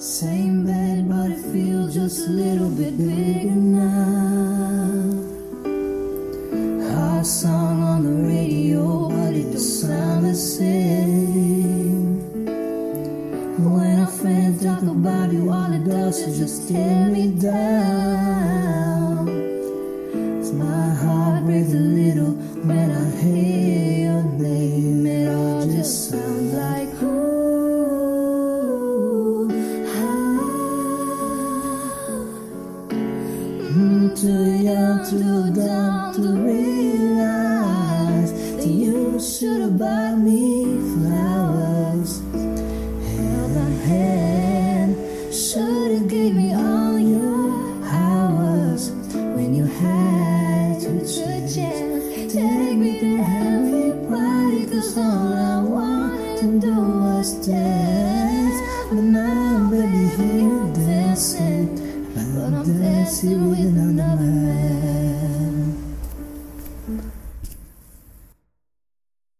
Same bed, but it feels just a little bit bigger now. Our song on the radio, but it does sound the same. When our friends talk about you, all it does is just tear me down. 'Cause my heart breaks a little when I hear your name. It all just sounds like too young, too dumb to realize that you should have bought me flowers. Held my hand, should have gave me all your hours when you had to chance. Take me to everybody, 'cause all I wanted to do was dance. But now, baby, here dancing, but I'm dancing with another man.